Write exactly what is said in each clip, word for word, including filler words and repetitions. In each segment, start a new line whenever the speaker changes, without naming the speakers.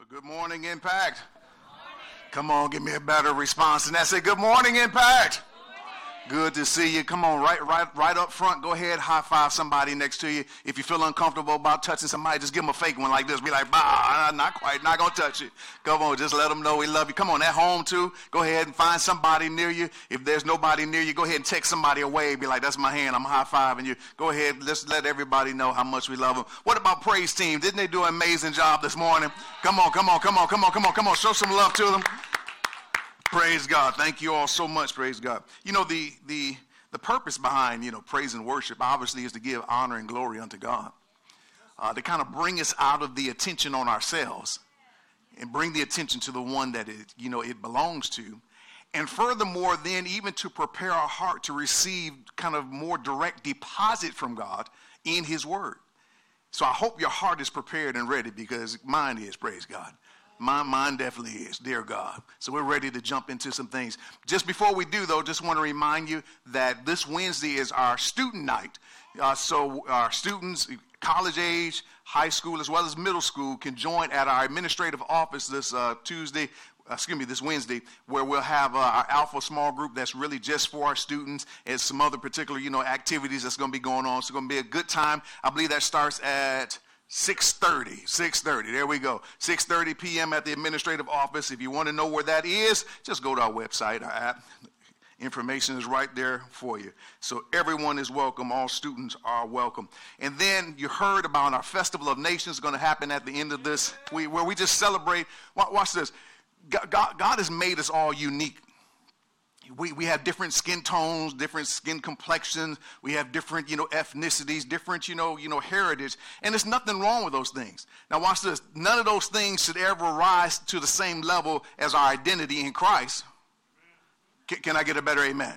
Well, good morning, Impact. Good morning. Come on, give me a better response than that. Say, good morning, Impact. Good to see you. Come on, right, right, right up front. Go ahead, high five somebody next to you. If you feel uncomfortable about touching somebody, just give them a fake one like this. Be like, bah, not quite, not gonna touch it. Come on, just let them know we love you. Come on, at home too. Go ahead and find somebody near you. If there's nobody near you, go ahead and take somebody away. Be like, that's my hand. I'm high fiving you. Go ahead, let's let everybody know how much we love them. What about praise team? Didn't they do an amazing job this morning? Come on, come on, come on, come on, come on, come on. Show some love to them. Praise God. Thank you all so much. Praise God. You know, the the the purpose behind, you know, praise and worship obviously is to give honor and glory unto God. Uh, to kind of bring us out of the attention on ourselves and bring the attention to the one that it, you know, it belongs to. And furthermore, then even to prepare our heart to receive kind of more direct deposit from God in his word. So I hope your heart is prepared and ready, because mine is, praise God. Mine, mine definitely is, dear God. So we're ready to jump into some things. Just before we do, though, just want to remind you that this Wednesday is our student night. Uh, so our students, college age, high school, as well as middle school, can join at our administrative office this uh, Tuesday, uh, excuse me, this Wednesday, where we'll have uh, our Alpha small group that's really just for our students, and some other particular, you know, activities that's going to be going on. So it's going to be a good time. I believe that starts at six thirty, six thirty, there we go. six thirty p.m. at the administrative office. If you want to know where that is, just go to our website, our app. Information is right there for you. So everyone is welcome. All students are welcome. And then you heard about our Festival of Nations going to happen at the end of this week, where we just celebrate. Watch this. God, God, God has made us all unique. We we have different skin tones, different skin complexions. We have different, you know, ethnicities, different, you know, you know, heritage. And there's nothing wrong with those things. Now watch this. None of those things should ever rise to the same level as our identity in Christ. Can, can I get a better amen?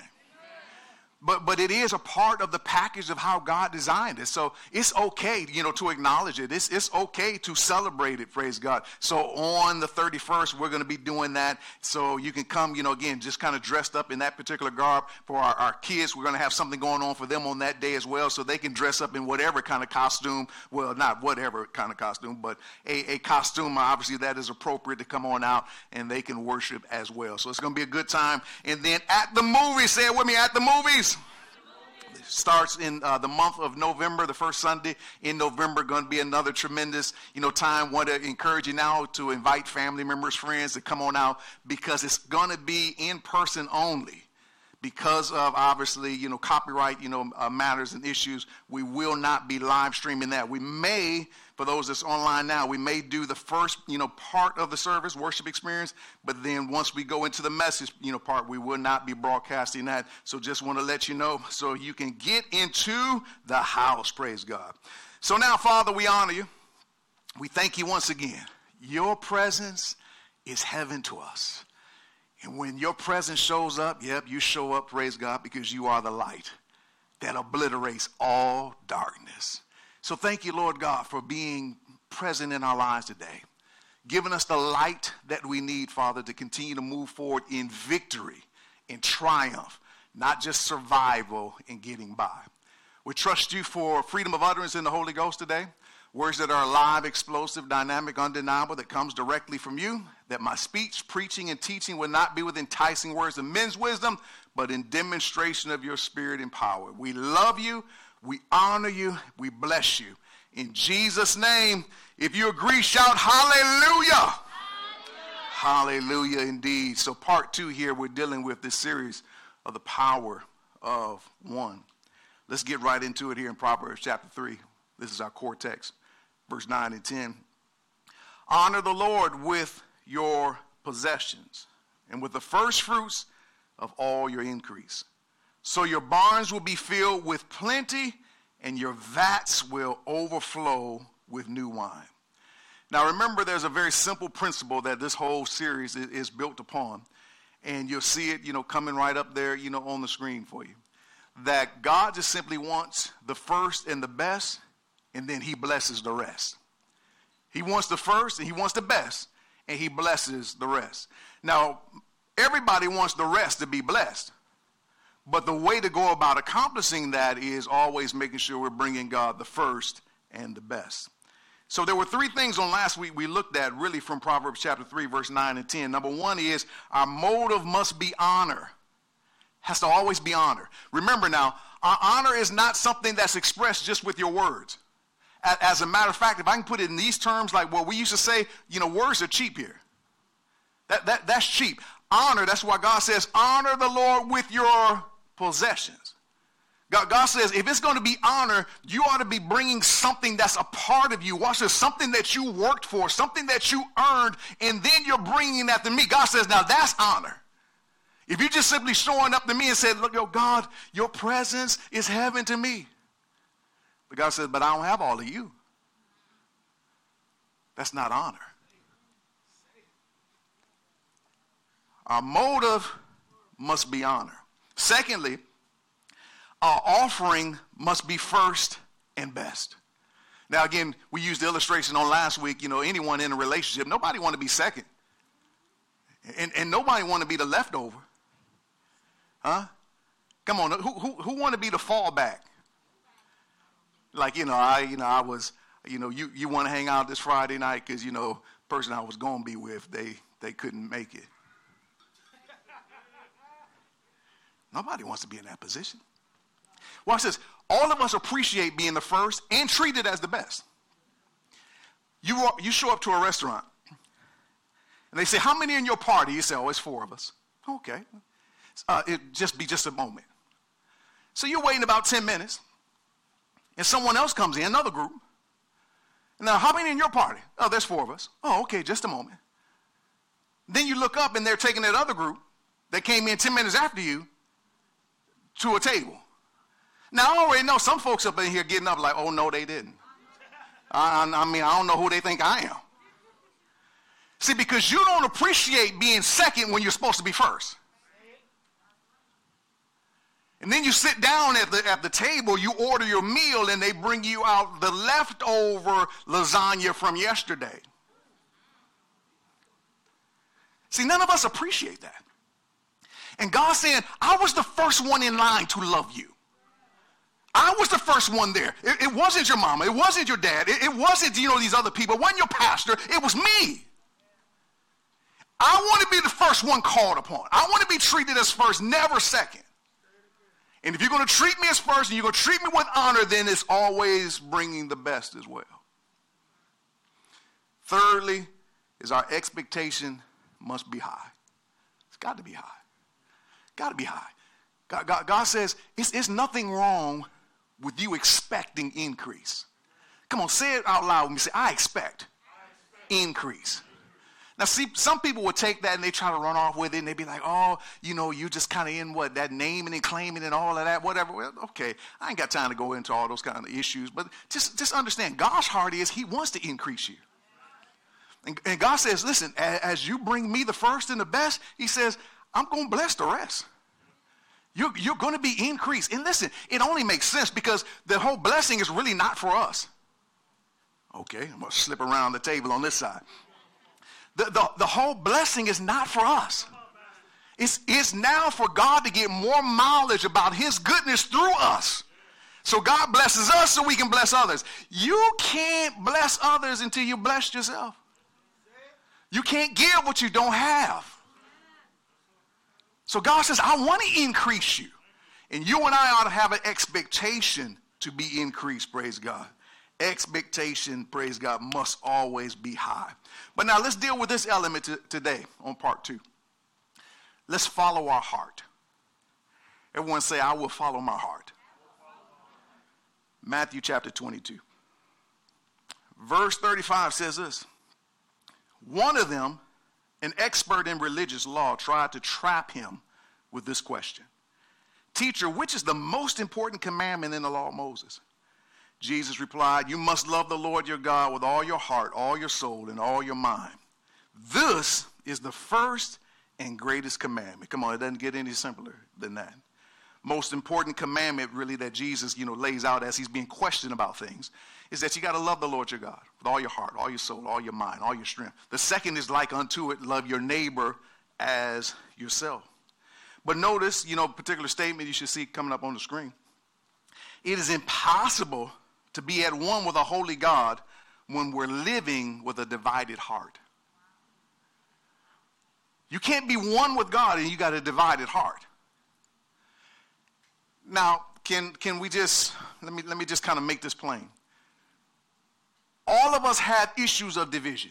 But but it is a part of the package of how God designed it. So it's okay, you know, to acknowledge it. It's it's okay to celebrate it, praise God. So on the thirty-first, we're going to be doing that. So you can come, you know, again, just kind of dressed up in that particular garb. For our, our kids, we're going to have something going on for them on that day as well. So they can dress up in whatever kind of costume. Well, not whatever kind of costume, but a, a costume, obviously, that is appropriate to come on out, and they can worship as well. So it's going to be a good time. And then at the movies, say it with me, at the movies. Starts in uh, the month of November, the first Sunday in November. Going to be another tremendous, you know, time. Want to encourage you now to invite family members, friends to come on out, because it's going to be in person only. Because of, obviously, you know, copyright, you know, uh, matters and issues, we will not be live streaming that. We may, for those that's online now, we may do the first, you know, part of the service, worship experience, but then once we go into the message, you know, part, we will not be broadcasting that. So just want to let you know so you can get into the house, praise God. So now, Father, we honor you. We thank you once again. Your presence is heaven to us. And when your presence shows up, yep, you show up, praise God, because you are the light that obliterates all darkness. So thank you, Lord God, for being present in our lives today, giving us the light that we need, Father, to continue to move forward in victory, in triumph, not just survival and getting by. We trust you for freedom of utterance in the Holy Ghost today. Words that are alive, explosive, dynamic, undeniable, that comes directly from you, that my speech, preaching, and teaching will not be with enticing words of men's wisdom, but in demonstration of your spirit and power. We love you, we honor you, we bless you. In Jesus' name, if you agree, shout hallelujah. Hallelujah, hallelujah indeed. So part two here, we're dealing with this series of the power of one. Let's get right into it here in Proverbs chapter three. This is our core text. Verse nine and ten. Honor the Lord with your possessions and with the first fruits of all your increase. So your barns will be filled with plenty and your vats will overflow with new wine. Now remember, there's a very simple principle that this whole series is, is built upon. And you'll see it, you know, coming right up there, you know, on the screen for you. That God just simply wants the first and the best, and then he blesses the rest. He wants the first and he wants the best, and he blesses the rest. Now, everybody wants the rest to be blessed. But the way to go about accomplishing that is always making sure we're bringing God the first and the best. So there were three things on last week we looked at really from Proverbs chapter three, verse nine and ten. Number one is our motive must be honor. Has to always be honor. Remember now, our honor is not something that's expressed just with your words. As a matter of fact, if I can put it in these terms, like what we used to say, you know, words are cheap here. That, that, that's cheap. Honor, that's why God says, honor the Lord with your possessions. God, God says, if it's going to be honor, you ought to be bringing something that's a part of you. Watch this, something that you worked for, something that you earned, and then you're bringing that to me. God says, now that's honor. If you're just simply showing up to me and said, look, yo, God, your presence is heaven to me. But God says, but I don't have all of you. That's not honor. Our motive must be honor. Secondly, our offering must be first and best. Now, again, we used the illustration on last week. You know, anyone in a relationship, nobody want to be second. And, and nobody want to be the leftover. Huh? Come on, who, who, who want to be the fallback? Like, you know, I, you know, I was, you know, you, you want to hang out this Friday night because, you know, the person I was going to be with, they, they couldn't make it. Nobody wants to be in that position. Watch this. All of us appreciate being the first and treated as the best. You, are, you show up to a restaurant, and they say, how many in your party? You say, oh, it's four of us. Okay. Uh, it just be just a moment. So you're waiting about ten minutes, and someone else comes in, another group. Now, how many in your party? Oh, there's four of us. Oh, okay, just a moment. Then you look up, and they're taking that other group that came in ten minutes after you to a table. Now, I already know some folks up in here getting up like, oh, no, they didn't. I, I mean, I don't know who they think I am. See, because you don't appreciate being second when you're supposed to be first. And then you sit down at the, at the table, you order your meal, and they bring you out the leftover lasagna from yesterday. See, none of us appreciate that. And God's saying, I was the first one in line to love you. I was the first one there. It, it wasn't your mama. It wasn't your dad. It, it wasn't, you know, these other people. It wasn't your pastor. It was me. I want to be the first one called upon. I want to be treated as first, never second. And if you're going to treat me as first and you're going to treat me with honor, then it's always bringing the best as well. Thirdly, is our expectation must be high. It's got to be high. Got to be high. God, God, God says it's, it's nothing wrong with you expecting increase. Come on, say it out loud with me. Say, I expect, I expect increase. Now, see, some people would take that and they try to run off with it, and they'd be like, oh, you know, you just kind of in what, that naming and claiming and all of that, whatever. Well, okay, I ain't got time to go into all those kind of issues, but just, just understand, God's heart is he wants to increase you. And, and God says, listen, as, as you bring me the first and the best, he says, I'm going to bless the rest. You're, you're going to be increased. And listen, it only makes sense because the whole blessing is really not for us. Okay, I'm going to slip around the table on this side. The, the, the whole blessing is not for us. It's, it's now for God to get more mileage about his goodness through us. So God blesses us so we can bless others. You can't bless others until you bless yourself. You can't give what you don't have. So God says, I want to increase you. And you and I ought to have an expectation to be increased, praise God. Expectation, praise God, must always be high. But now let's deal with this element t- today on part two. Let's follow our heart. Everyone say, I will follow my heart. Matthew chapter twenty-two. Verse thirty-five says this. One of them, an expert in religious law, tried to trap him with this question. Teacher, which is the most important commandment in the law of Moses? Jesus replied, you must love the Lord your God with all your heart, all your soul, and all your mind. This is the first and greatest commandment. Come on, it doesn't get any simpler than that. Most important commandment really that Jesus, you know, lays out as he's being questioned about things is that you got to love the Lord your God with all your heart, all your soul, all your mind, all your strength. The second is like unto it, love your neighbor as yourself. But notice, you know, particular statement you should see coming up on the screen. It is impossible to be at one with a holy God when we're living with a divided heart. You can't be one with God and you got a divided heart. Now, can can we just, let me, let me just kind of make this plain. All of us have issues of division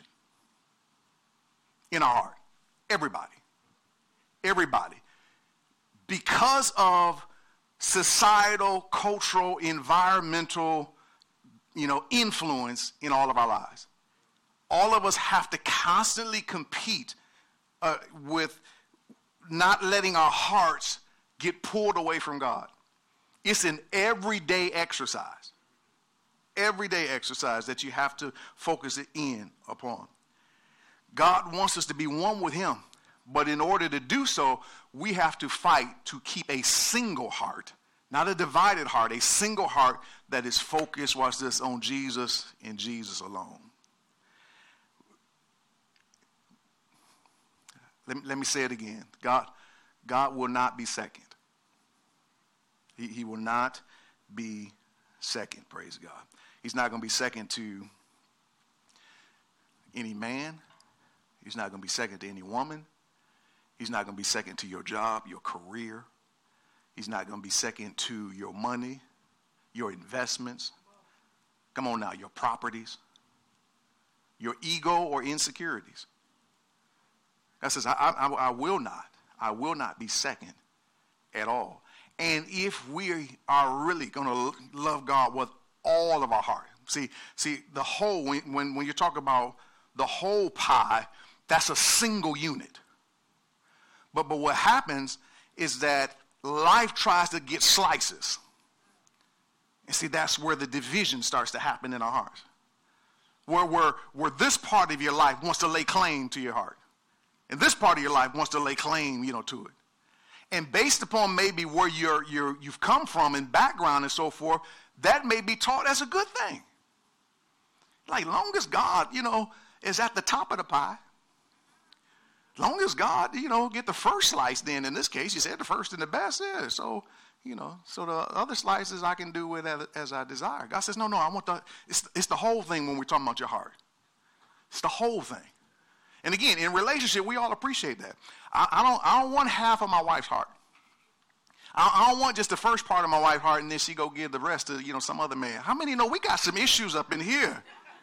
in our heart. Everybody. Everybody. Because of societal, cultural, environmental, you know, influence in all of our lives. All of us have to constantly compete uh, with not letting our hearts get pulled away from God. It's an everyday exercise. Everyday exercise that you have to focus it in upon. God wants us to be one with him. But in order to do so, we have to fight to keep a single heart, not a divided heart, a single heart that is focused, watch this, on Jesus and Jesus alone. Let me, let me say it again. God, God will not be second. He, he will not be second, praise God. He's not going to be second to any man. He's not going to be second to any woman. He's not going to be second to your job, your career. He's not going to be second to your money, your investments. Come on now, your properties, your ego or insecurities. God says, I, I, I will not. I will not be second at all. And if we are really going to love God with all of our heart, see, see the whole, when, when, when you talk about the whole pie, that's a single unit. But, but what happens is that life tries to get slices. And see, that's where the division starts to happen in our hearts. Where, where, where this part of your life wants to lay claim to your heart. And this part of your life wants to lay claim, you know, to it. And based upon maybe where you're, you're, you've come from and background and so forth, that may be taught as a good thing. Like, long as God, you know, is at the top of the pie, long as God, you know, get the first slice, then in this case, you said the first and the best is. So, you know, so the other slices I can do with as, as I desire. God says, no, no, I want the, it's, it's the whole thing when we're talking about your heart. It's the whole thing. And again, in relationship, we all appreciate that. I, I don't I don't want half of my wife's heart. I, I don't want just the first part of my wife's heart and then she go give the rest to, you know, some other man. How many know we got some issues up in here?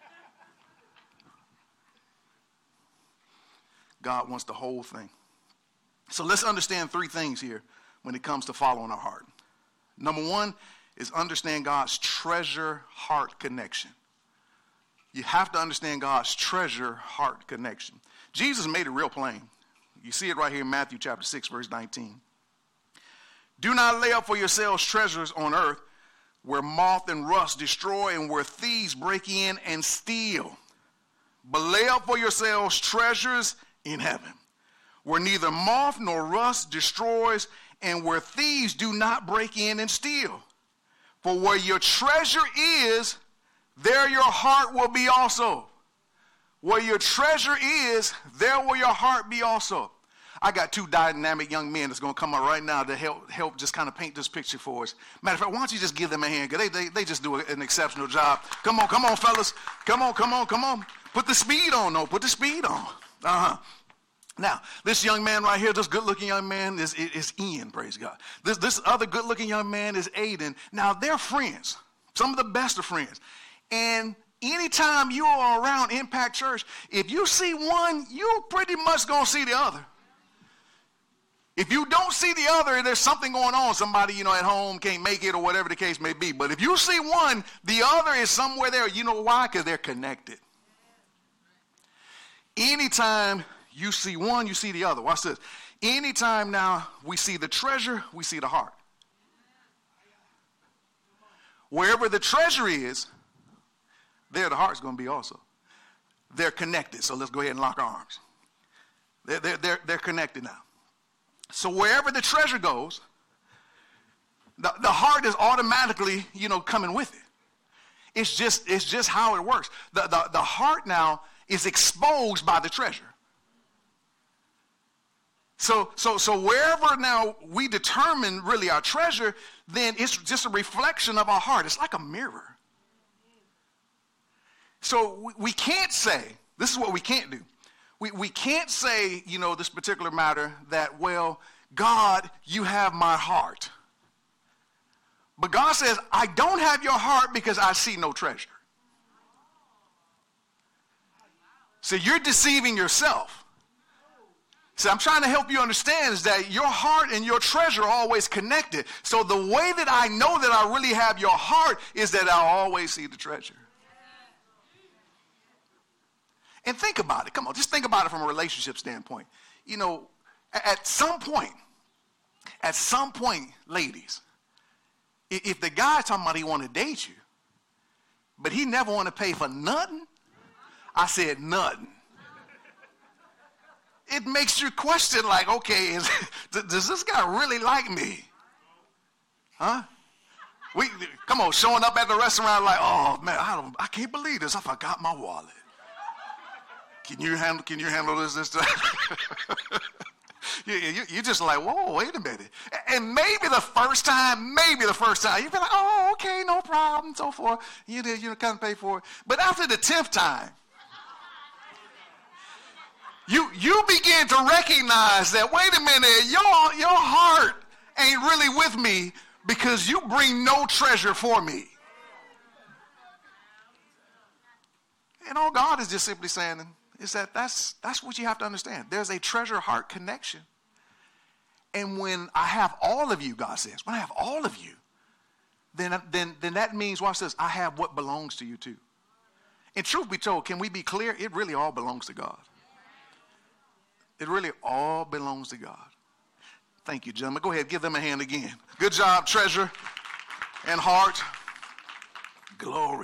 God wants the whole thing. So let's understand three things here when it comes to following our heart. Number one is understand God's treasure heart connection. You have to understand God's treasure heart connection. Jesus made it real plain. You see it right here in Matthew chapter six, verse nineteen. Do not lay up for yourselves treasures on earth where moth and rust destroy and where thieves break in and steal. But lay up for yourselves treasures in heaven, where neither moth nor rust destroys and where thieves do not break in and steal. For where your treasure is, there your heart will be also. Where your treasure is, there will your heart be also. I got two dynamic young men that's going to come up right now to help help just kind of paint this picture for us. Matter of fact, why don't you just give them a hand? Because they, they, they just do an exceptional job. Come on, come on, fellas. Come on, come on, come on. Put the speed on, though. Put the speed on. Uh-huh. Now, this young man right here, this good-looking young man is, is, is Ian, praise God. This, this other good-looking young man is Aiden. Now, they're friends. Some of the best of friends. And anytime you are around Impact Church, if you see one, you pretty much going to see the other. If you don't see the other, there's something going on. Somebody, you know, at home can't make it or whatever the case may be. But if you see one, the other is somewhere there. You know why? Because they're connected. Anytime you see one, you see the other. Watch this. Anytime now we see the treasure, we see the heart. Wherever the treasure is, there the heart's going to be also. They're connected. So let's go ahead and lock our arms. They're, they're, they're, they're connected now. So wherever the treasure goes, the, the heart is automatically, you know, coming with it. It's just, it's just how it works. The, the, the heart now is exposed by the treasure. So, so, so wherever now we determine really our treasure, then it's just a reflection of our heart. It's like a mirror. So we, we can't say, this is what we can't do. We, we can't say, you know, this particular matter that, well, God, you have my heart. But God says, I don't have your heart because I see no treasure. So you're deceiving yourself. So I'm trying to help you understand is that your heart and your treasure are always connected. So the way that I know that I really have your heart is that I'll always see the treasure. And think about it. Come on, just think about it from a relationship standpoint. You know, at some point, at some point, ladies, if the guy's talking about he want to date you, but he never want to pay for nothing, I said nothing. It makes you question like, okay, is, does this guy really like me? Huh? We come on, showing up at the restaurant like, oh man, I don't, I can't believe this. I forgot my wallet. Can you handle? Can you handle this this time? you, you, you're just like, whoa, wait a minute. And maybe the first time, maybe the first time, you'd be like, oh, okay, no problem, so forth. You did, you kind of pay for it. But after the tenth time, you you begin to recognize that, wait a minute, your your heart ain't really with me because you bring no treasure for me. And all God is just simply saying is that that's, that's what you have to understand. There's a treasure-heart connection. And when I have all of you, God says, when I have all of you, then, then, then that means, watch this, I have what belongs to you too. And truth be told, can we be clear? It really all belongs to God. It really all belongs to God. Thank you, gentlemen. Go ahead, give them a hand again. Good job, treasure and heart. Glory.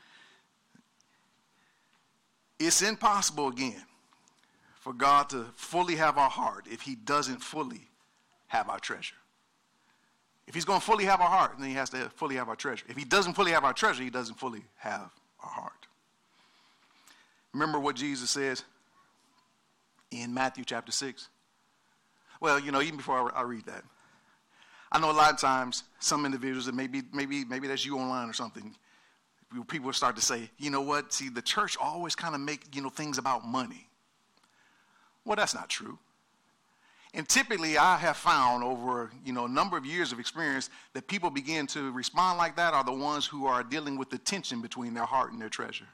It's impossible, again, for God to fully have our heart if he doesn't fully have our treasure. If he's going to fully have our heart, then he has to fully have our treasure. If he doesn't fully have our treasure, he doesn't fully have our heart. Remember what Jesus says in Matthew chapter six? Well, you know, even before I, I read that, I know a lot of times some individuals, and maybe, maybe, maybe that's you online or something, people start to say, you know what, see, the church always kind of make, you know, things about money. Well, that's not true. And typically I have found over, you know, a number of years of experience that people begin to respond like that are the ones who are dealing with the tension between their heart and their treasure.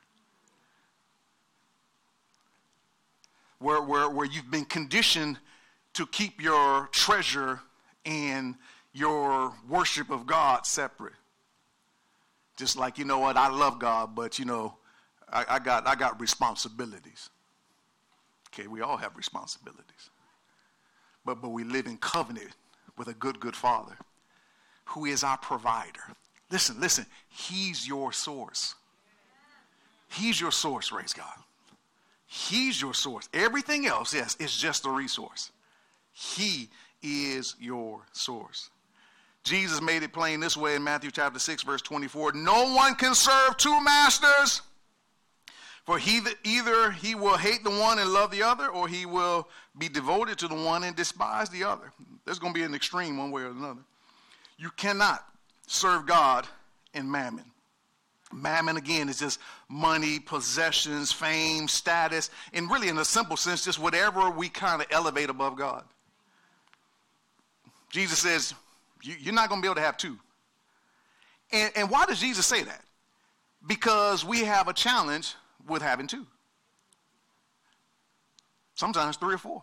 Where, where, where you've been conditioned to keep your treasure and your worship of God separate. Just like, you know what, I love God, but, you know, I, I got I got responsibilities. Okay, we all have responsibilities. But, but we live in covenant with a good, good Father who is our provider. Listen, listen, he's your source. He's your source, praise God. He's your source. Everything else, yes, is just a resource. He is your source. Jesus made it plain this way in Matthew chapter six, verse twenty-four. No one can serve two masters, for he that either he will hate the one and love the other, or he will be devoted to the one and despise the other. There's going to be an extreme one way or another. You cannot serve God and mammon. Mammon, again, is just money, possessions, fame, status, and really in a simple sense, just whatever we kind of elevate above God. Jesus says, you, you're not going to be able to have two. And, and why does Jesus say that? Because we have a challenge with having two. Sometimes three or four.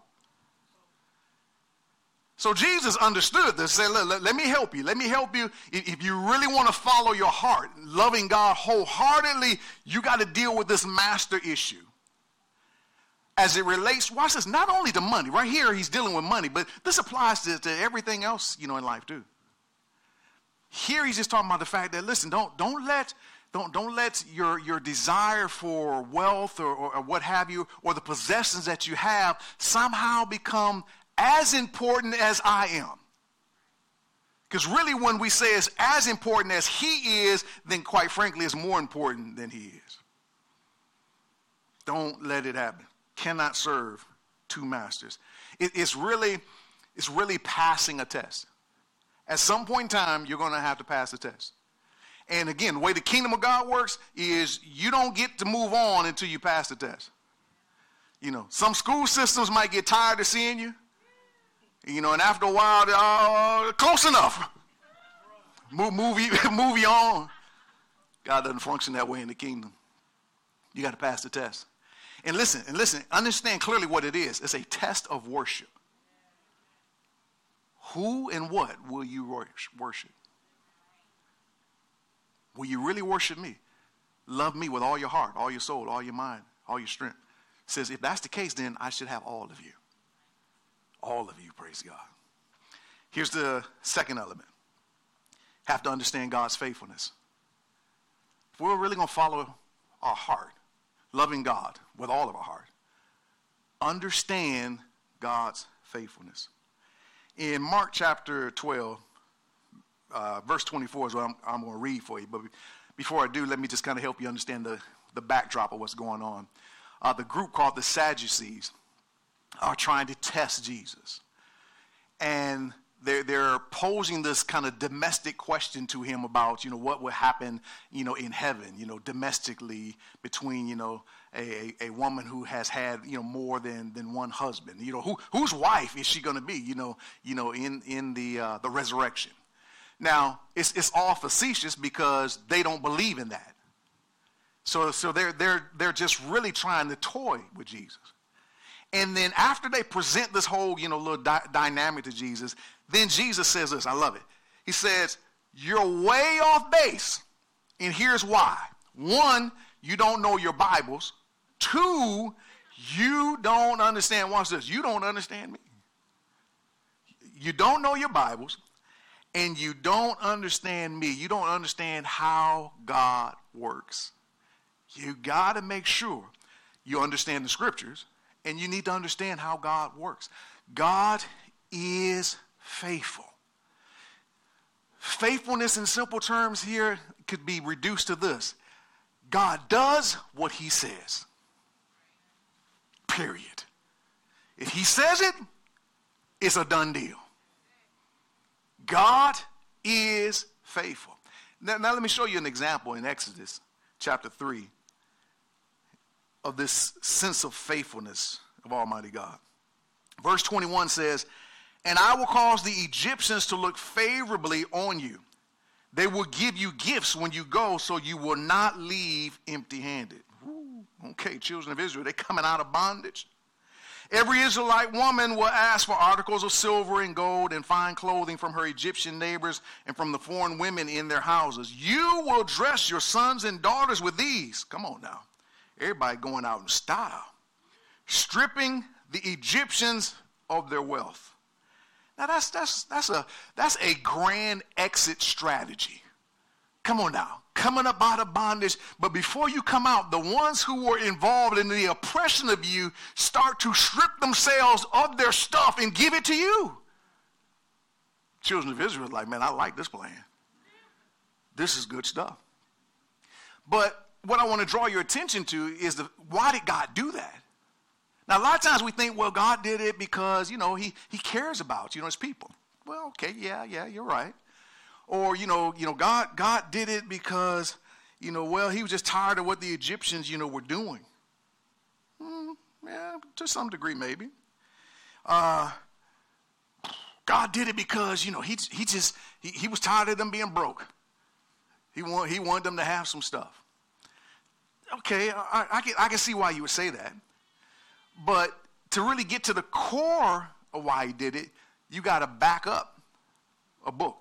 So Jesus understood this. Said, let, let, let me help you. Let me help you. If, if you really want to follow your heart, loving God wholeheartedly, you got to deal with this master issue. As it relates, watch this, not only to money. Right here, he's dealing with money, but this applies to, to everything else, you know, in life too. Here, he's just talking about the fact that, listen, don't don't let don't don't let your your desire for wealth or, or, or what have you, or the possessions that you have somehow become as important as I am. Because really, when we say it's as important as he is, then quite frankly, it's more important than he is. Don't let it happen. Cannot serve two masters. It, it's really, it's really passing a test. At some point in time, you're going to have to pass the test. And again, the way the kingdom of God works is you don't get to move on until you pass the test. You know, some school systems might get tired of seeing you. You know, and after a while, they're uh, close enough. Move, move, move you on. God doesn't function that way in the kingdom. You got to pass the test. And listen, and listen, understand clearly what it is. It's a test of worship. Who and what will you worship? Will you really worship me? Love me with all your heart, all your soul, all your mind, all your strength. It says, if that's the case, then I should have all of you. All of you, praise God. Here's the second element. Have to understand God's faithfulness. If we're really going to follow our heart, loving God with all of our heart, understand God's faithfulness. In Mark chapter twelve, uh, verse twenty-four is what I'm, I'm going to read for you. But before I do, let me just kind of help you understand the, the backdrop of what's going on. Uh, the group called the Sadducees are trying to test Jesus. And they're, they're posing this kind of domestic question to him about, you know, what would happen, you know, in heaven, you know, domestically between, you know, a, a woman who has had, you know, more than, than one husband. You know, who whose wife is she going to be, you know, you know, in, in the uh, the resurrection. Now, it's it's all facetious because they don't believe in that. So so they're they're they're just really trying to toy with Jesus. And then after they present this whole, you know, little di- dynamic to Jesus, then Jesus says this, I love it. He says, you're way off base, and here's why. One, you don't know your Bibles. Two, you don't understand, watch this, you don't understand me. You don't know your Bibles, and you don't understand me. You don't understand how God works. You got to make sure you understand the scriptures, and you need to understand how God works. God is faithful. Faithfulness in simple terms here could be reduced to this. God does what he says. Period. If he says it, it's a done deal. God is faithful. Now, now let me show you an example in Exodus chapter three of this sense of faithfulness of Almighty God. Verse twenty-one says, and I will cause the Egyptians to look favorably on you. They will give you gifts when you go, so you will not leave empty-handed. Ooh, okay, children of Israel, they're coming out of bondage. Every Israelite woman will ask for articles of silver and gold and fine clothing from her Egyptian neighbors and from the foreign women in their houses. You will dress your sons and daughters with these. Come on now. Everybody going out in style. Stripping the Egyptians of their wealth. Now that's that's that's a that's a grand exit strategy. Come on now. Coming up out of bondage, but before you come out, the ones who were involved in the oppression of you start to strip themselves of their stuff and give it to you. Children of Israel are like, man, I like this plan. This is good stuff. But what I want to draw your attention to is the, why did God do that? Now, a lot of times we think, well, God did it because, you know, he, he cares about, you know, his people. Well, okay, yeah, yeah, you're right. Or, you know, you know, God, God did it because, you know, well, he was just tired of what the Egyptians, you know, were doing. Hmm, yeah, to some degree, maybe. Uh, God did it because, you know, he he just, he, he was tired of them being broke. He, want, he wanted them to have some stuff. Okay, I, I, can, I can see why you would say that. But to really get to the core of why he did it, you got to back up a book.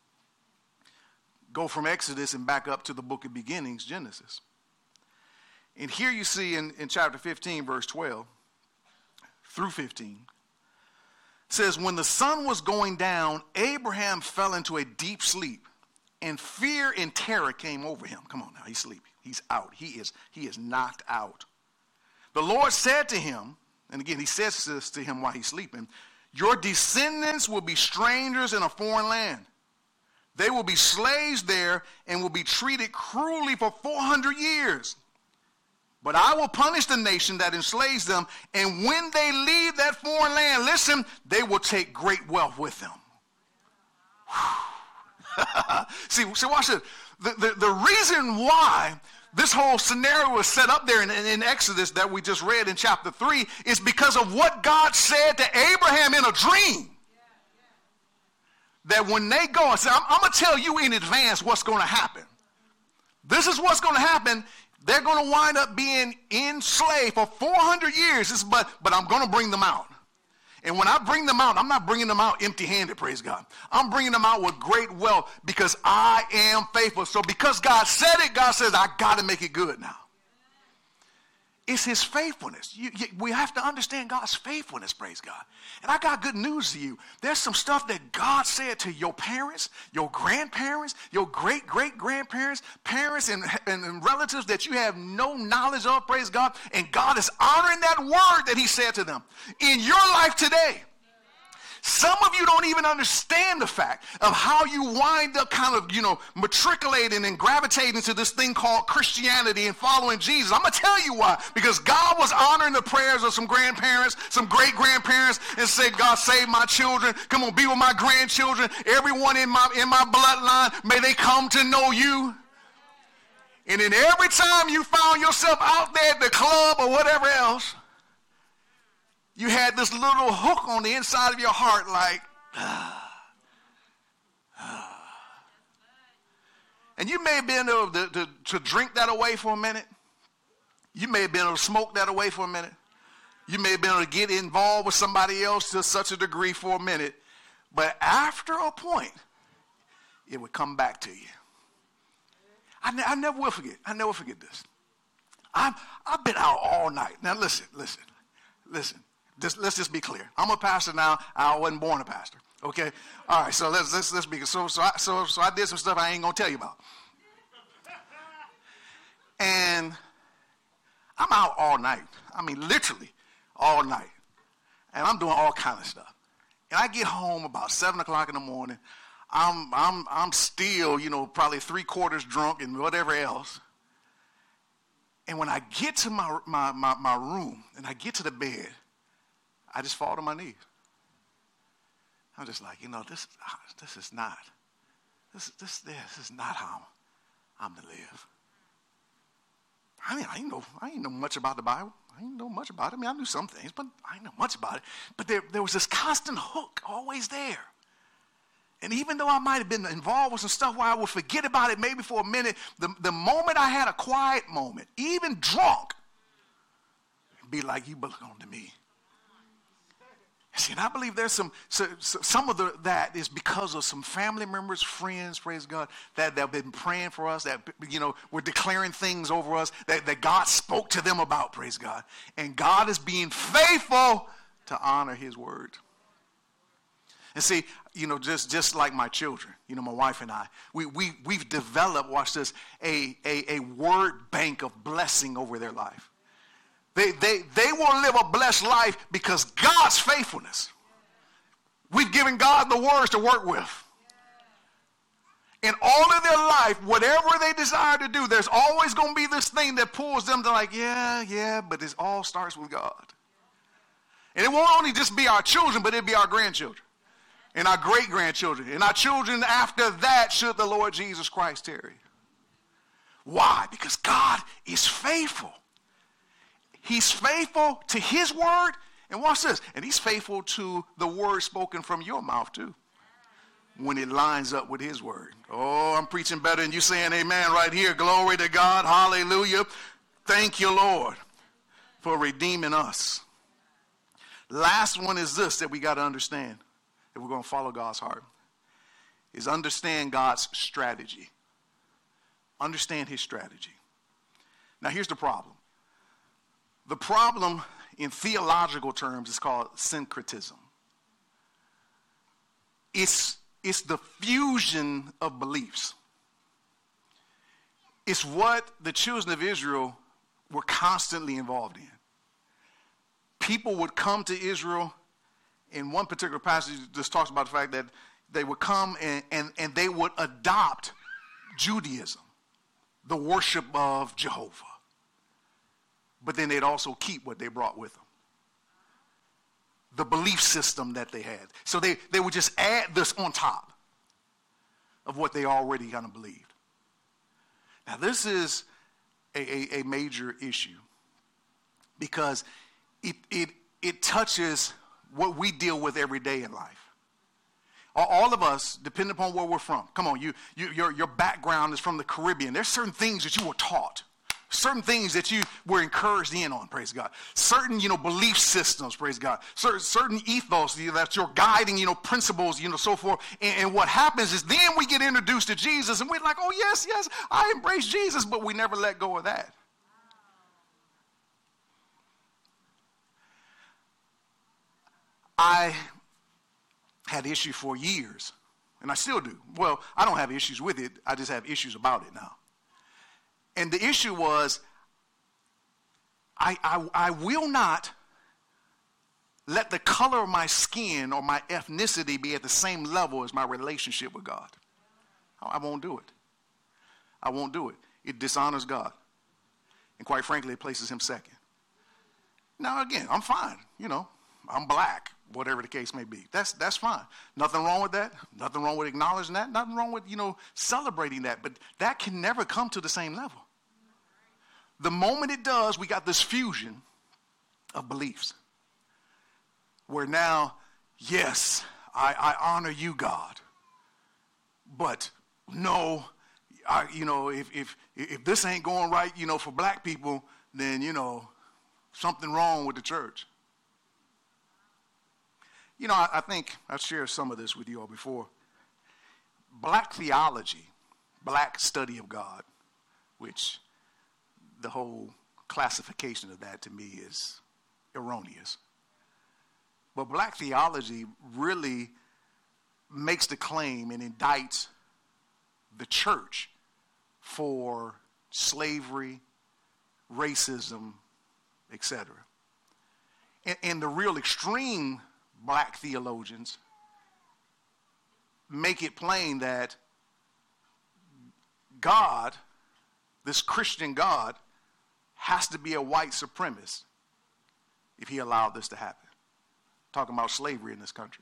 Go from Exodus and back up to the book of beginnings, Genesis. And here you see in, in chapter fifteen, verse twelve through fifteen, it says, when the sun was going down, Abraham fell into a deep sleep, and fear and terror came over him. Come on now, he's sleeping. He's out. He is, he is knocked out. The Lord said to him, and again, he says this to him while he's sleeping, your descendants will be strangers in a foreign land. They will be slaves there and will be treated cruelly for four hundred years. But I will punish the nation that enslaves them, and when they leave that foreign land, listen, they will take great wealth with them. see, see, watch this. the, the, the reason why this whole scenario was set up there in, in Exodus that we just read in chapter three is because of what God said to Abraham in a dream. That when they go and say, I'm, I'm going to tell you in advance what's going to happen. This is what's going to happen. They're going to wind up being enslaved for four hundred years, this, but, but I'm going to bring them out. And when I bring them out, I'm not bringing them out empty-handed, praise God. I'm bringing them out with great wealth because I am faithful. So because God said it, God says, I got to make it good now. It's his faithfulness. You, you, we have to understand God's faithfulness, praise God. And I got good news to you. There's some stuff that God said to your parents, your grandparents, your great-great-grandparents, parents and, and, and relatives that you have no knowledge of, praise God. And God is honoring that word that he said to them in your life today. Some of you don't even understand the fact of how you wind up kind of, you know, matriculating and gravitating to this thing called Christianity and following Jesus. I'm going to tell you why. Because God was honoring the prayers of some grandparents, some great-grandparents, and said, God, save my children. Come on, be with my grandchildren. Everyone in my, in my bloodline, may they come to know you. And then every time you found yourself out there at the club or whatever else, you had this little hook on the inside of your heart like, ah, ah. And you may have been able to, to, to drink that away for a minute. You may have been able to smoke that away for a minute. You may have been able to get involved with somebody else to such a degree for a minute. But after a point, it would come back to you. I, ne- I never will forget. I never forget this. I've, I've been out all night. Now listen, listen, listen. Just, let's just be clear. I'm a pastor now. I wasn't born a pastor. Okay? All right, so let's let's, let's be so so I, so so I did some stuff I ain't gonna tell you about. And I'm out all night. I mean, literally all night. And I'm doing all kind of stuff. And I get home about seven o'clock in the morning. I'm I'm I'm still, you know, probably three quarters drunk and whatever else. And when I get to my my my, my room and I get to the bed, I just fall to my knees. I'm just like, you know, this this is not, this this this is not how I'm to live. I mean, I ain't know I ain't know much about the Bible. I ain't know much about it. I mean, I knew some things, but I ain't know much about it. But there there was this constant hook always there. And even though I might have been involved with some stuff where I would forget about it maybe for a minute, the, the moment I had a quiet moment, even drunk, it'd be like, you belong to me. See, and I believe there's some, so, so some of the, that is because of some family members, friends, praise God, that, that have been praying for us, that, you know, we're declaring things over us that, that God spoke to them about, praise God. And God is being faithful to honor his word. And see, you know, just, just like my children, you know, my wife and I, we, we, we've developed, watch this, a, a, a word bank of blessing over their life. They, they, they will live a blessed life because God's faithfulness. We've given God the words to work with. In all of their life, whatever they desire to do, there's always going to be this thing that pulls them to like, yeah, yeah, but it all starts with God. And it won't only just be our children, but it'll be our grandchildren and our great-grandchildren and our children after that should the Lord Jesus Christ tarry. Why? Because God is faithful. He's faithful to his word. And watch this. And he's faithful to the word spoken from your mouth too. When it lines up with his word. Oh, I'm preaching better than you saying amen right here. Glory to God. Hallelujah. Thank you, Lord, for redeeming us. Last one is this that we got to understand if we're going to follow God's heart. Is understand God's strategy. Understand his strategy. Now here's the problem. The problem in theological terms is called syncretism. It's, it's the fusion of beliefs. It's what the children of Israel were constantly involved in. People would come to Israel, in one particular passage just talks about the fact that they would come and, and, and they would adopt Judaism, the worship of Jehovah. But then they'd also keep what they brought with them. The belief system that they had. So they, they would just add this on top of what they already kind of believed. Now, this is a, a, a major issue because it, it, it touches what we deal with every day in life. All of us, depending upon where we're from. Come on, you, you, your, your background is from the Caribbean. There's certain things that you were taught. Certain things that you were encouraged in on, praise God. Certain, you know, belief systems, praise God. Certain, certain ethos you know, that you're guiding, you know, principles, you know, so forth. And, and what happens is then we get introduced to Jesus and we're like, oh, yes, yes, I embrace Jesus, but we never let go of that. I had issue for years, and I still do. Well, I don't have issues with it. I just have issues about it now. And the issue was, I, I, I will not let the color of my skin or my ethnicity be at the same level as my relationship with God. I won't do it. I won't do it. It dishonors God. And quite frankly, it places him second. Now, again, I'm fine. You know, I'm black. Whatever the case may be. That's that's fine. Nothing wrong with that. Nothing wrong with acknowledging that. Nothing wrong with, you know, celebrating that. But that can never come to the same level. The moment it does, we got this fusion of beliefs. Where now, yes, I, I honor you, God. But no, I, you know, if, if if this ain't going right, you know, for black people, then, you know, something wrong with the church. You know, I, I think I've shared some of this with you all before. Black theology, black study of God, which the whole classification of that to me is erroneous. But black theology really makes the claim and indicts the church for slavery, racism, et cetera. And, and the real extreme black theologians make it plain that God, this Christian God, has to be a white supremacist if he allowed this to happen. Talking about slavery in this country.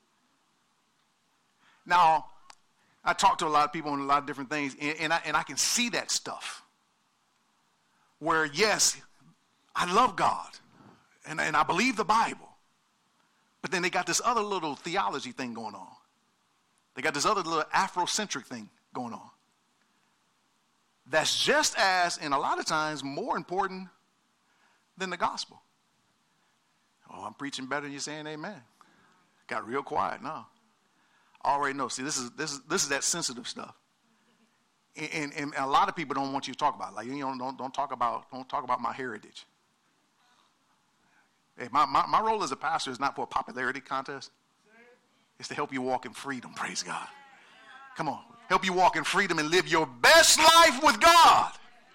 Now, I talk to a lot of people on a lot of different things, and, and, I, and I can see that stuff. Where, yes, I love God, and, and I believe the Bible. But then they got this other little theology thing going on. They got this other little Afrocentric thing going on. That's just as, and a lot of times, more important than the gospel. Oh, I'm preaching better than you saying amen. Got real quiet now. I already know. See, this is this is this is that sensitive stuff. And, and, and a lot of people don't want you to talk about it. Like, you know, don't don't talk about don't talk about my heritage. Hey, my, my, my role as a pastor is not for a popularity contest. It's to help you walk in freedom, praise God. Come on. Help you walk in freedom and live your best life with God.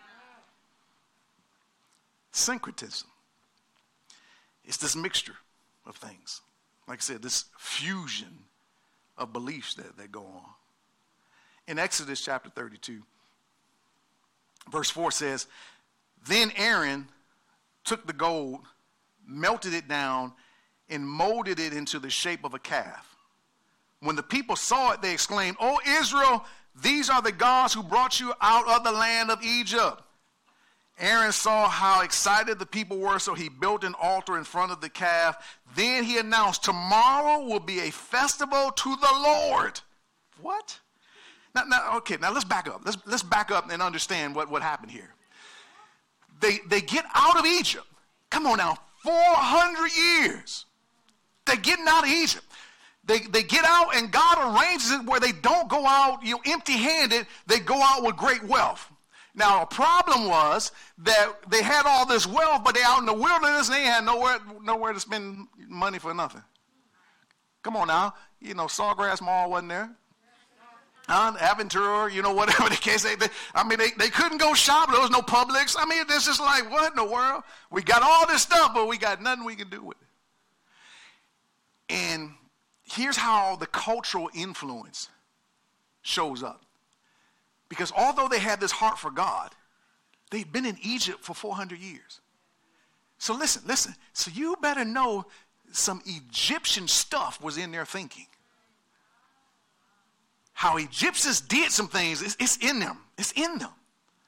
Syncretism. It's this mixture of things. Like I said, this fusion of beliefs that, that go on. In Exodus chapter thirty-two, verse four says, then Aaron took the gold, melted it down, and molded it into the shape of a calf. When the people saw it, they exclaimed, "O Israel, these are the gods who brought you out of the land of Egypt." Aaron saw how excited the people were, so he built an altar in front of the calf. Then he announced, "Tomorrow will be a festival to the Lord." What? Now, now, okay, now let's back up. Let's, let's back up and understand what, what happened here. They, they get out of Egypt. Come on now, four hundred years. They're getting out of Egypt. They, they get out, and God arranges it where they don't go out, you know, empty-handed. They go out with great wealth. Now, a problem was that they had all this wealth, but they're out in the wilderness, and they had nowhere, nowhere to spend money for nothing. Come on now. You know, Sawgrass Mall wasn't there. Uh, Aventura, you know, whatever the case. They, they, I mean, they, they couldn't go shop. There was no Publix. I mean, it's just like, what in the world? We got all this stuff, but we got nothing we can do with it. And here's how the cultural influence shows up. Because although they had this heart for God, they'd been in Egypt for four hundred years. So listen, listen. So you better know some Egyptian stuff was in their thinking. How Egyptians did some things, it's, it's in them. It's in them.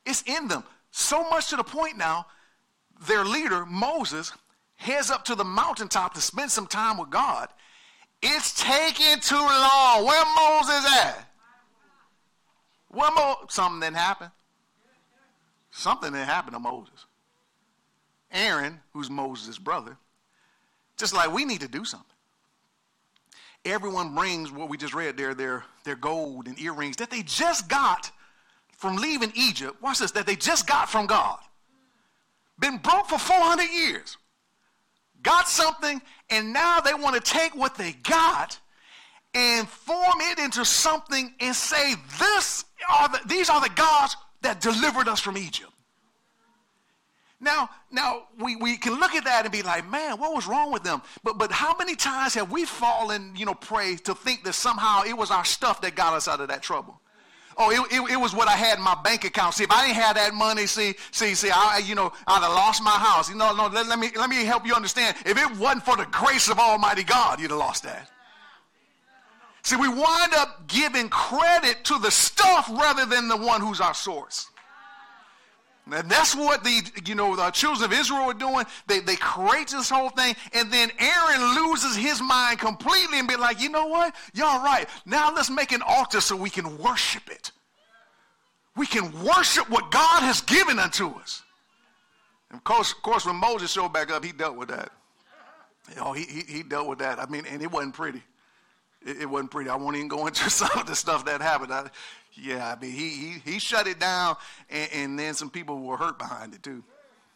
It's in them. So much to the point now, their leader, Moses, heads up to the mountaintop to spend some time with God. It's taking too long. Where Moses at? Where Mo- Something didn't happen. Something didn't happen to Moses. Aaron, who's Moses' brother, just like we need to do something. Everyone brings what we just read there, their, their gold and earrings that they just got from leaving Egypt. Watch this, that they just got from God. Been broke for four hundred years. Got something, and now they want to take what they got and form it into something and say, this are the, these are the gods that delivered us from Egypt. Now, now we, we can look at that and be like, man, what was wrong with them? But but how many times have we fallen, you know, prey to think that somehow it was our stuff that got us out of that trouble? Oh, it, it, it was what I had in my bank account. See, if I didn't have that money, see, see, see, I, you know, I'd have lost my house. You know, no, let, let me let me help you understand. If it wasn't for the grace of Almighty God, you'd have lost that. See, we wind up giving credit to the stuff rather than the one who's our source. And that's what the, you know, the children of Israel are doing. They, they create this whole thing, and then Aaron loses his mind completely and be like, you know what? Y'all right. Now let's make an altar so we can worship it. We can worship what God has given unto us. And of course, of course when Moses showed back up, he dealt with that. You know, he, he, he dealt with that. I mean, and it wasn't pretty. It, it wasn't pretty. I won't even go into some of the stuff that happened. I, Yeah, I mean, he he, he shut it down, and, and then some people were hurt behind it too.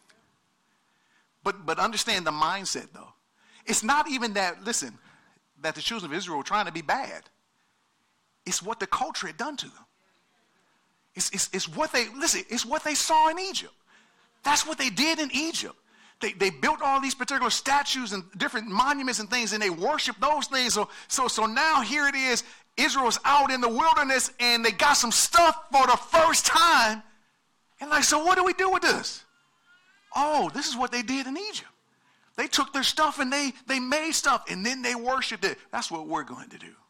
But but understand the mindset, though. It's not even that, listen, that the children of Israel were trying to be bad. It's what the culture had done to them. It's, it's, it's what they, listen, it's what they saw in Egypt. That's what they did in Egypt. They, they built all these particular statues and different monuments and things, and they worshiped those things. So, so, so now here it is. Israel's out in the wilderness, and they got some stuff for the first time. And like, so what do we do with this? Oh, this is what they did in Egypt. They took their stuff and they, they made stuff, and then they worshiped it. That's what we're going to do.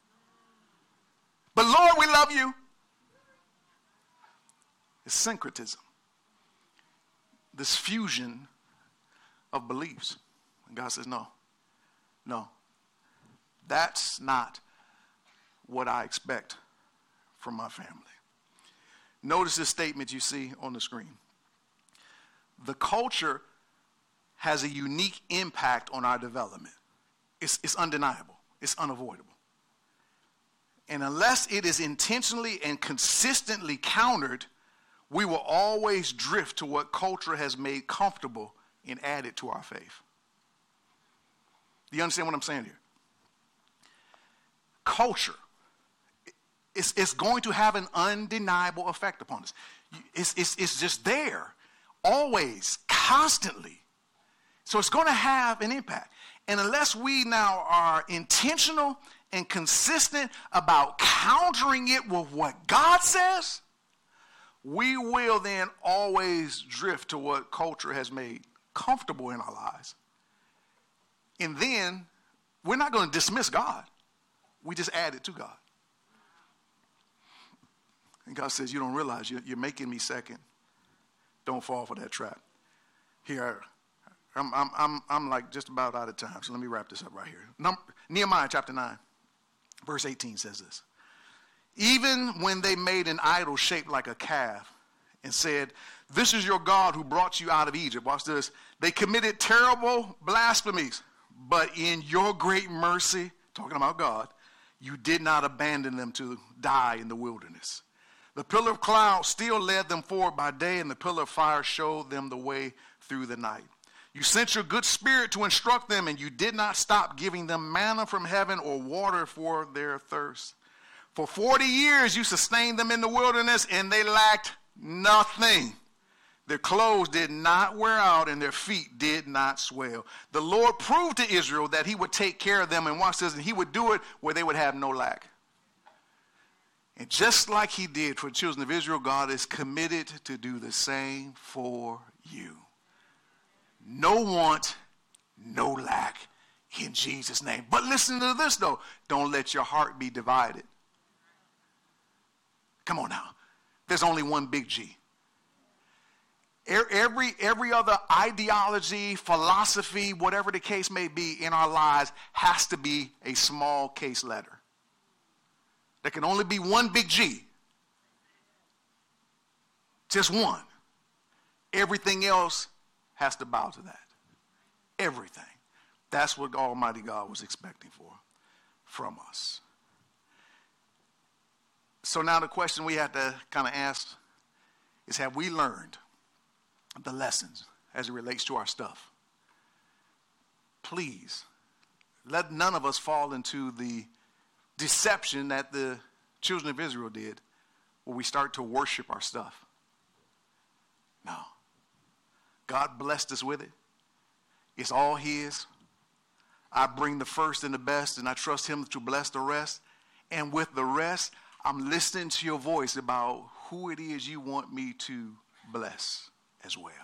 But Lord, we love you. It's syncretism. This fusion of beliefs. And God says, no, no, that's not what I expect from my family. Notice this statement you see on the screen. The culture has a unique impact on our development. It's, it's undeniable. It's unavoidable. And unless it is intentionally and consistently countered, we will always drift to what culture has made comfortable and added to our faith. Do you understand what I'm saying here? Culture. It's, it's going to have an undeniable effect upon us. It's, it's, it's just there, always, constantly. So it's going to have an impact. And unless we now are intentional and consistent about countering it with what God says, we will then always drift to what culture has made comfortable in our lives. And then we're not going to dismiss God. We just add it to God. And God says, you don't realize you're, you're making me second. Don't fall for that trap. Here, I'm, I'm, I'm, I'm like just about out of time, so let me wrap this up right here. Num- Nehemiah chapter nine, verse eighteen says this. Even when they made an idol shaped like a calf and said, this is your God who brought you out of Egypt. Watch this. They committed terrible blasphemies, but in your great mercy, talking about God, you did not abandon them to die in the wilderness. The pillar of cloud still led them forward by day, and the pillar of fire showed them the way through the night. You sent your good spirit to instruct them, and you did not stop giving them manna from heaven or water for their thirst. For forty years you sustained them in the wilderness, and they lacked nothing. Their clothes did not wear out, and their feet did not swell. The Lord proved to Israel that he would take care of them, and watch this, and he would do it where they would have no lack. And just like he did for the children of Israel, God is committed to do the same for you. No want, no lack in Jesus' name. But listen to this, though. Don't let your heart be divided. Come on now. There's only one big G. Every, every other ideology, philosophy, whatever the case may be in our lives has to be a small case letter. There can only be one big G. Just one. Everything else has to bow to that. Everything. That's what Almighty God was expecting for from us. So now the question we have to kind of ask is, have we learned the lessons as it relates to our stuff? Please, let none of us fall into the deception that the children of Israel did, where we start to worship our stuff. No. God blessed us with it. It's all his. I bring the first and the best, and I trust him to bless the rest. And with the rest, I'm listening to your voice about who it is you want me to bless as well.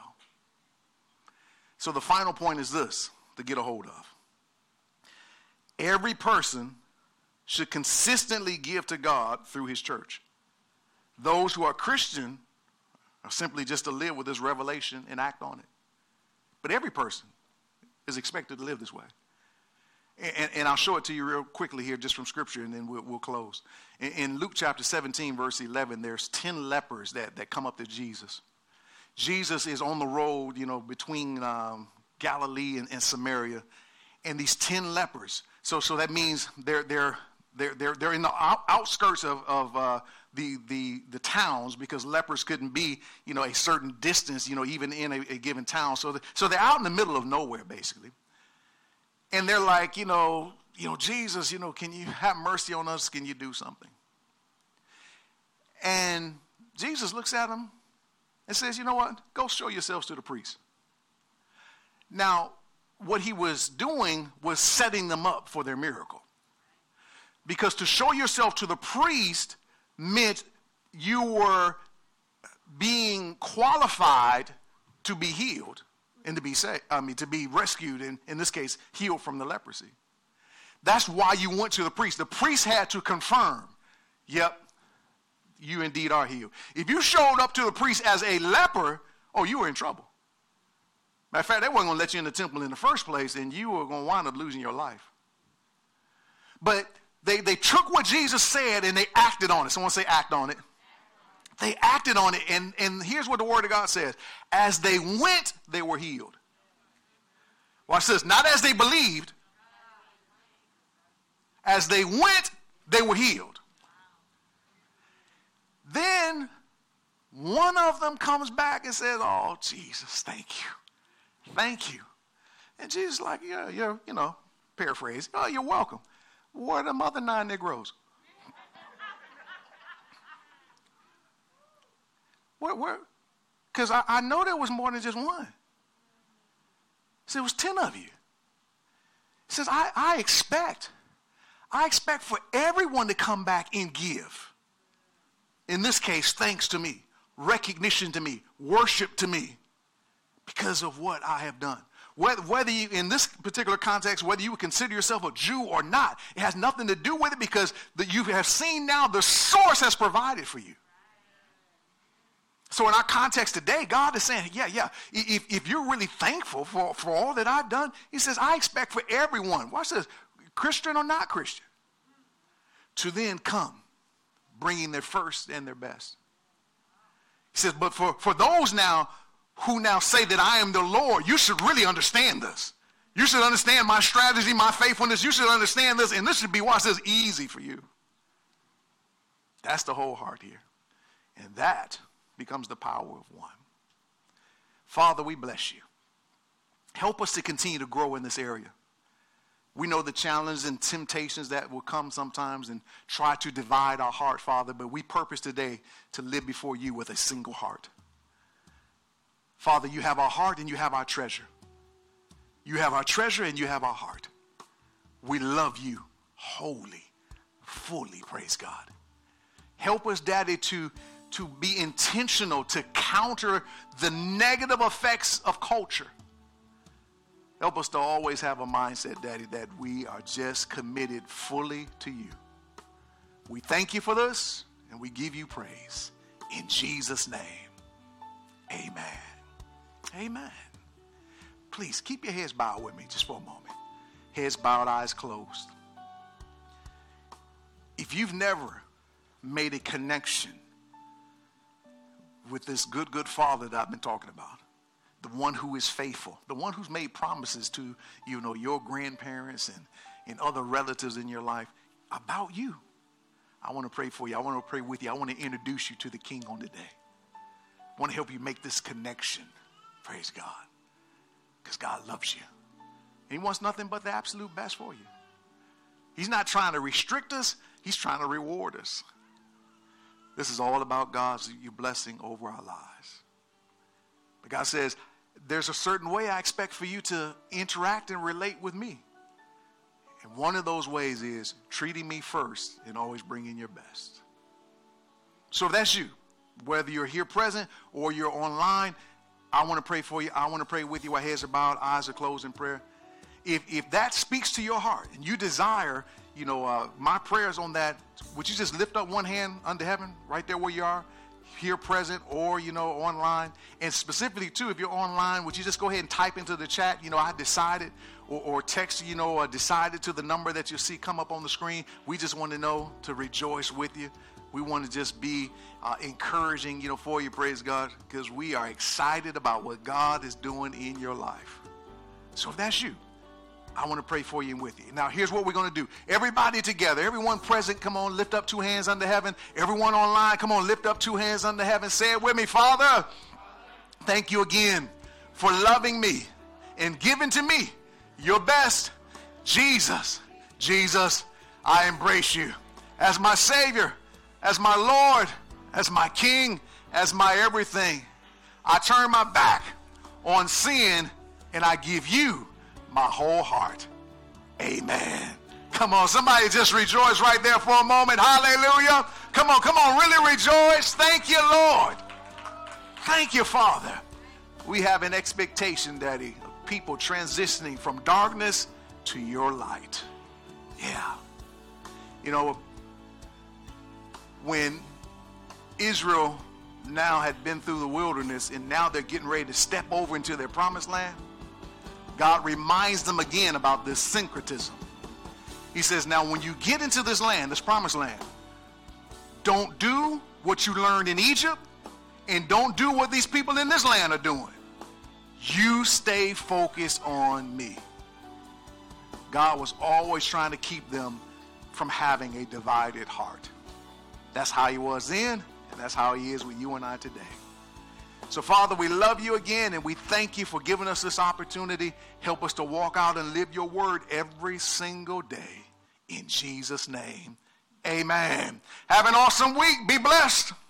So the final point is this to get a hold of. Every person should consistently give to God through his church. Those who are Christian are simply just to live with this revelation and act on it. But every person is expected to live this way. And, and I'll show it to you real quickly here just from Scripture, and then we'll, we'll close. In, in Luke chapter seventeen, verse eleven, there's ten lepers that, that come up to Jesus. Jesus is on the road, you know, between um, Galilee and, and Samaria, and these ten lepers. So, so that means they're they're they're they're they're in the out, outskirts of of uh, the the the towns, because lepers couldn't be, you know, a certain distance, you know, even in a, a given town. So, the, so they're out in the middle of nowhere, basically. And they're like, you know, you know, Jesus, you know, can you have mercy on us? Can you do something? And Jesus looks at them and says, you know what? Go show yourselves to the priest. Now, what he was doing was setting them up for their miracle. Because to show yourself to the priest meant you were being qualified to be healed and to be saved, I mean, to be rescued, and in this case, healed from the leprosy. That's why you went to the priest. The priest had to confirm, yep, you indeed are healed. If you showed up to the priest as a leper, oh, you were in trouble. Matter of fact, they weren't going to let you in the temple in the first place, and you were going to wind up losing your life. But they, they took what Jesus said and they acted on it. Someone say act on it. They acted on it, and, and here's what the Word of God says. As they went, they were healed. Watch this. Not as they believed. As they went, they were healed. Then one of them comes back and says, oh, Jesus, thank you. Thank you. And Jesus is like, yeah, you're, you know, paraphrase. Oh, you're welcome. Where are the other nine Negroes? Where, where? Because I, I know there was more than just one. So it was ten of you. He says, I, I expect, I expect for everyone to come back and give. In this case, thanks to me, recognition to me, worship to me, because of what I have done. Whether, whether you, in this particular context, whether you would consider yourself a Jew or not, it has nothing to do with it, because the, you have seen now the source has provided for you. So in our context today, God is saying, yeah, yeah, if, if you're really thankful for, for all that I've done, he says, I expect for everyone, watch this, Christian or not Christian, to then come, bringing their first and their best. He says, but for, for those now who now say that I am the Lord, you should really understand this. You should understand my strategy, my faithfulness. You should understand this, and this should be, watch this, easy for you. That's the whole heart here. And that becomes the power of one. Father, we bless you. Help us to continue to grow in this area. We know the challenges and temptations that will come sometimes and try to divide our heart, Father, but we purpose today to live before you with a single heart. Father, you have our heart and you have our treasure. You have our treasure and you have our heart. We love you wholly, fully, praise God. Help us, Daddy, to to be intentional to counter the negative effects of culture. Help us to always have a mindset, Daddy, that we are just committed fully to you. We thank you for this, and we give you praise. In Jesus' name, amen. Amen. Please keep your heads bowed with me just for a moment. Heads bowed, eyes closed. If you've never made a connection with this good, good Father that I've been talking about, the one who is faithful, the one who's made promises to, you know, your grandparents and, and other relatives in your life about you, I want to pray for you. I want to pray with you. I want to introduce you to the King on today. I want to help you make this connection. Praise God. Because God loves you. And he wants nothing but the absolute best for you. He's not trying to restrict us. He's trying to reward us. This is all about God's your blessing over our lives. But God says, there's a certain way I expect for you to interact and relate with me. And one of those ways is treating me first and always bringing your best. So if that's you, whether you're here present or you're online, I want to pray for you. I want to pray with you while heads are bowed, eyes are closed in prayer. If if that speaks to your heart and you desire, you know, uh, my prayers on that, would you just lift up one hand unto heaven right there where you are, here present or, you know, online? And specifically, too, if you're online, would you just go ahead and type into the chat, you know, I decided, or, or text, you know, uh, decided to the number that you see come up on the screen. We just want to know to rejoice with you. We want to just be uh, encouraging, you know, for you, praise God, because we are excited about what God is doing in your life. So if that's you, I want to pray for you and with you. Now, here's what we're going to do. Everybody together, everyone present, come on, lift up two hands unto heaven. Everyone online, come on, lift up two hands unto heaven. Say it with me. Father, thank you again for loving me and giving to me your best. Jesus, Jesus, I embrace you as my Savior, as my Lord, as my King, as my everything. I turn my back on sin and I give you my whole heart. Amen. Come on, somebody just rejoice right there for a moment. Hallelujah. Come on, come on, really rejoice. Thank you, Lord. Thank you, Father. We have an expectation, Daddy, of people transitioning from darkness to your light. Yeah. You know, when Israel now had been through the wilderness and now they're getting ready to step over into their promised land, God reminds them again about this syncretism. He says, now when you get into this land, this promised land, don't do what you learned in Egypt and don't do what these people in this land are doing. You stay focused on me. God was always trying to keep them from having a divided heart. That's how he was then, and that's how he is with you and I today. So, Father, we love you again, and we thank you for giving us this opportunity. Help us to walk out and live your word every single day. In Jesus' name, amen. Have an awesome week. Be blessed.